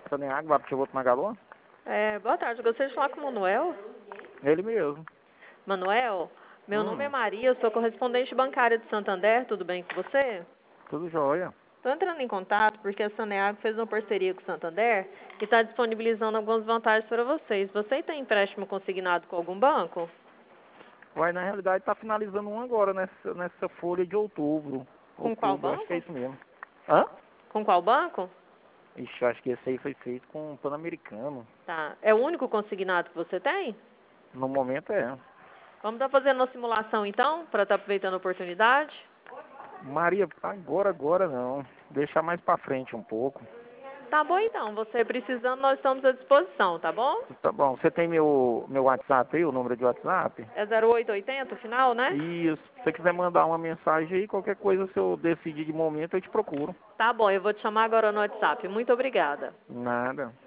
Saneago, Guapixoto Magalu? Boa tarde, eu gostaria de falar com o Manuel. Ele mesmo. Manuel, meu nome é Maria, eu sou correspondente bancária de Santander, tudo bem com você? Tudo jóia. Estou entrando em contato porque a Saneago fez uma parceria com o Santander e está disponibilizando algumas vantagens para vocês. Você tem empréstimo consignado com algum banco? Uai, na realidade tá finalizando um agora, nessa folha de outubro. Com qual Outubro, acho que é banco? isso mesmo. Hã? Com qual banco? Ixi, acho que esse aí foi feito com o Pan-Americano. Tá. É o único consignado que você tem? No momento é. Vamos estar fazendo uma simulação então, para estar aproveitando a oportunidade? Maria, agora não. Deixa mais pra frente um pouco. Tá bom então, você precisando, nós estamos à disposição, tá bom? Tá bom. Você tem meu WhatsApp aí, o número de WhatsApp? É 0880 o final, né? Isso. Se você quiser mandar uma mensagem aí, qualquer coisa, se eu decidir de momento, eu te procuro. Tá bom, eu vou te chamar agora no WhatsApp. Muito obrigada. Nada.